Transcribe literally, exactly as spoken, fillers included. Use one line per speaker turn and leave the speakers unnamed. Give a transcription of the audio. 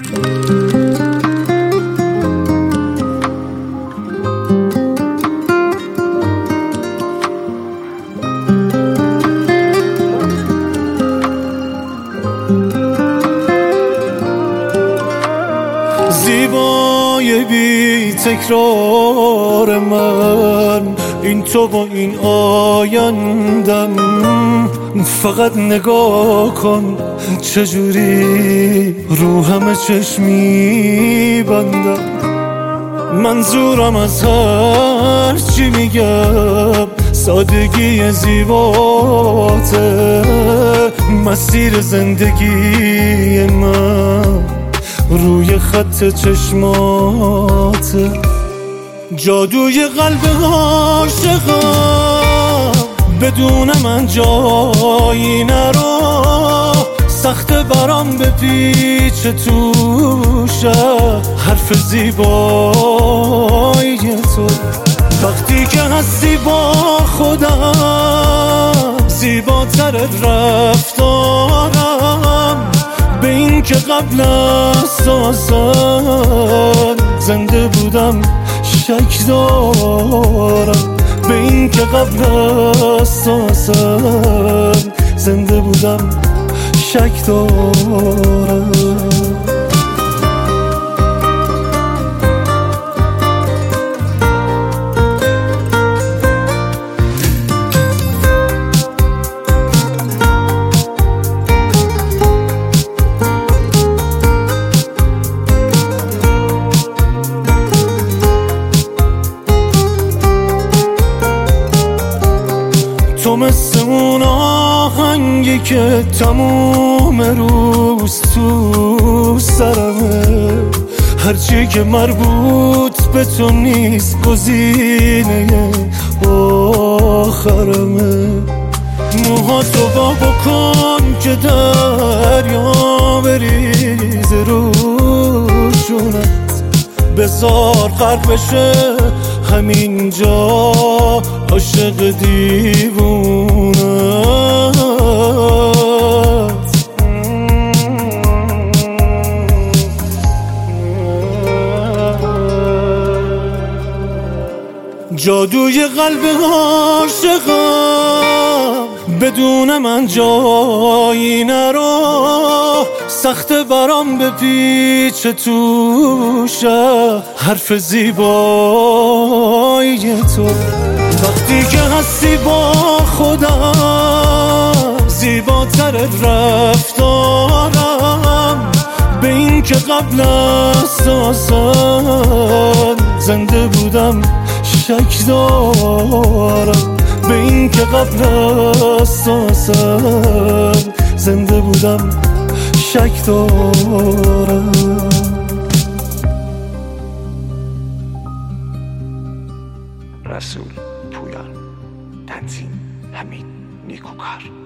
زیبای بی تکرار من، این تو با این آیندم، فقط نگاه کن چجوری رو همه چشمی بندم. منظورم از هر چی میگم سادگی زیباته، مسیر زندگی من روی خط چشماته. جادوی قلب عاشقم بدون من جایی نرو، سخت برام به پیچ توشه حرف زیبایی تو. وقتی که هستی با خودم زیباتر رفتارم، به این که قبل از اصلا زنده بودم شک دارم، به این که قبل از اصلا زنده بودم شک دارم. تو مثل اون آهنگی که تموم روز تو سرمه، هرچی که مربوط به تو نیست گزینه آخرمه. موهاتو با بکن که دریا بریز روشونت، بذار غرق بشه همینجا عاشق دیوونت. جادوی قلب عاشقم بدون من جایی نرو، سخت برام به پیچ توشه حرف زیبایی تو. وقتی که هستی با خودم زیباتر رفتارم، به این که قبل از اصلا زنده بودم شک دارم، به این که قبل از اصلا زنده بودم شک دارم.
رسول پویان، تنظیم حمید نیکوکار.